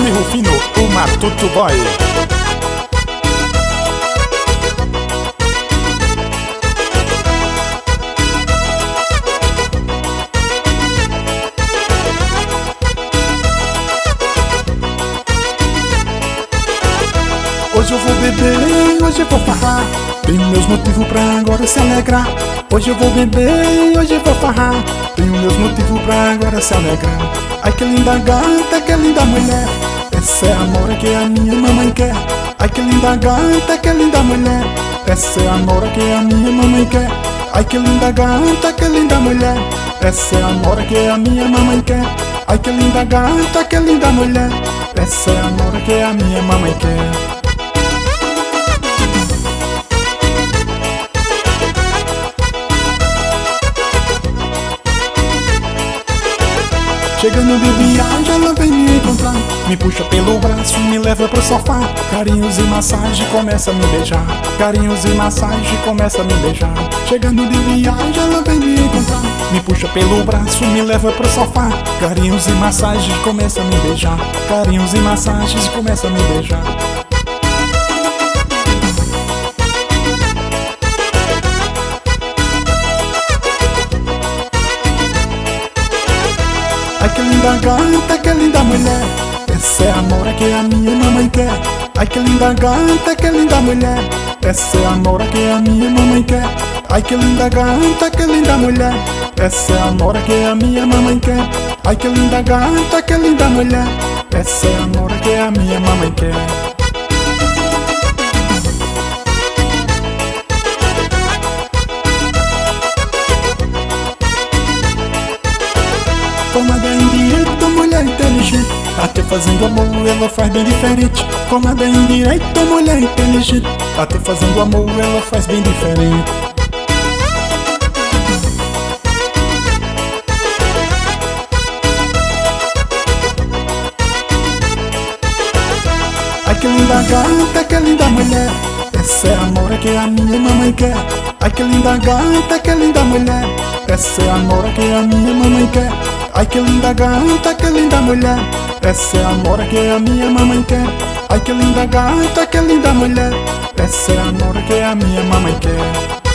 MC Rufino, o Matuto Boy. Hoje eu vou beber, hoje eu vou farrar. Tenho meus motivos pra agora se alegrar. Hoje eu vou beber, hoje eu vou farrar. Tenho meus motivos pra agora se alegrar. Ai que linda gata, que linda mulher. Essa é a nora que a minha mamãe quer. Ai que linda gata, que linda mulher. Essa é a nora que a minha mamãe quer. Ai que linda gata, que linda mulher. Essa é a nora que a minha mamãe quer. Ai que linda gata, que linda mulher. Essa é a nora que a minha mamãe quer. Chegando de viagem, ela vem me encontrar. Me puxa pelo braço, me leva pro sofá. Carinhos e massagem, começa a me beijar. Carinhos e massagem, começa a me beijar. Chegando de viagem, ela vem me encontrar. Me puxa pelo braço, me leva pro sofá. Carinhos e massagem, começa a me beijar. Carinhos e massagens, começa a me beijar. Ai que linda gata, que linda mulher. Essa é a nora que a minha mamãe quer. Ai que linda gata, que linda mulher. Essa é a nora que a minha mamãe quer. Ai que linda gata, que linda mulher. Essa é a nora que a minha mamãe quer. Ai que linda gata, que linda mulher. Essa é a nora que a minha mamãe quer. Tomada indireita, mulher inteligente. Até fazendo amor ela faz bem diferente. Tomada indireita, mulher inteligente. Até fazendo amor ela faz bem diferente. Ai que linda gata, que linda mulher. Essa é a nora que a minha mamãe quer. Ai que linda gata, que linda mulher. Essa é a nora que a minha mamãe quer. Ai que linda gata, que linda mulher. Essa é a nora que a minha mamãe quer. Ai que linda gata, que linda mulher. Essa é a nora que a minha mamãe quer.